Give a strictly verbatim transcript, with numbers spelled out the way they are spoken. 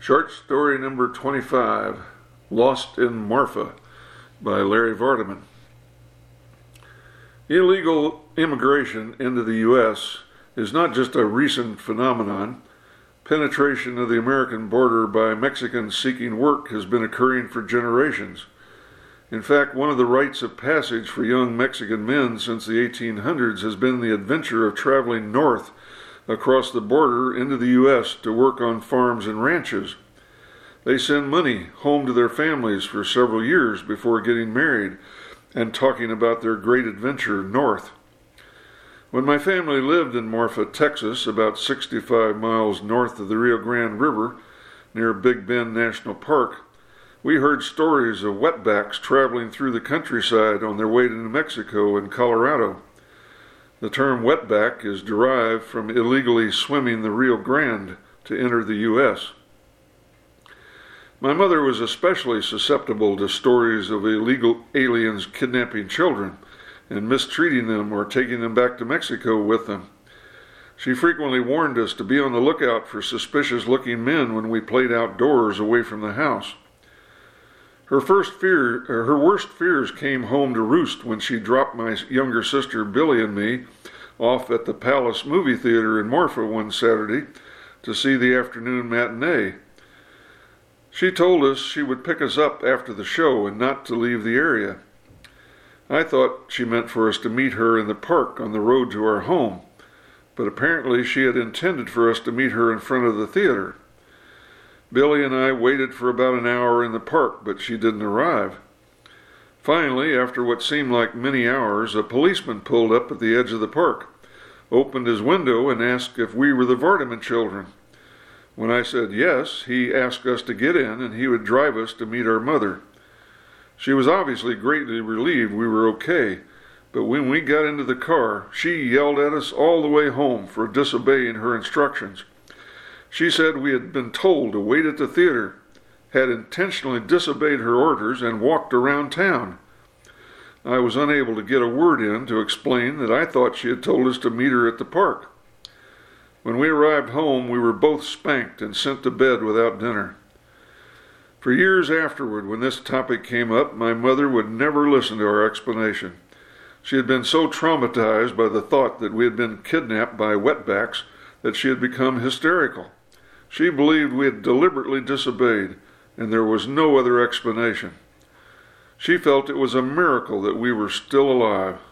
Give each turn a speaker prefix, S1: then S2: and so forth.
S1: Short story number twenty-five, Lost in Marfa by Larry Vardaman. Illegal immigration into the U S is not just a recent phenomenon. Penetration of the American border by Mexicans seeking work has been occurring for generations. In fact, one of the rites of passage for young Mexican men since the eighteen hundreds has been the adventure of traveling north across the border into the U S to work on farms and ranches. They send money home to their families for several years before getting married and talking about their great adventure north. When my family lived in Marfa, Texas, about sixty-five miles north of the Rio Grande River, near Big Bend National Park, we heard stories of wetbacks traveling through the countryside on their way to New Mexico and Colorado. The term wetback is derived from illegally swimming the Rio Grande to enter the U S My mother was especially susceptible to stories of illegal aliens kidnapping children and mistreating them or taking them back to Mexico with them. She frequently warned us to be on the lookout for suspicious-looking men when we played outdoors away from the house. Her first fear, her worst fears came home to roost when she dropped my younger sister Billy and me off at the Palace movie theater in Marfa one Saturday to see the afternoon matinee. She told us she would pick us up after the show and not to leave the area. I thought she meant for us to meet her in the park on the road to our home, but apparently she had intended for us to meet her in front of the theater. Billy and I waited for about an hour in the park, but she didn't arrive. Finally, after what seemed like many hours, a policeman pulled up at the edge of the park, opened his window, and asked if we were the Vardaman children. When I said yes, he asked us to get in and he would drive us to meet our mother. She was obviously greatly relieved we were okay, but when we got into the car, she yelled at us all the way home for disobeying her instructions. She said we had been told to wait at the theater, had intentionally disobeyed her orders, and walked around town. I was unable to get a word in to explain that I thought she had told us to meet her at the park. When we arrived home, we were both spanked and sent to bed without dinner. For years afterward, when this topic came up, my mother would never listen to our explanation. She had been so traumatized by the thought that we had been kidnapped by wetbacks that she had become hysterical. She believed we had deliberately disobeyed, and there was no other explanation. She felt it was a miracle that we were still alive.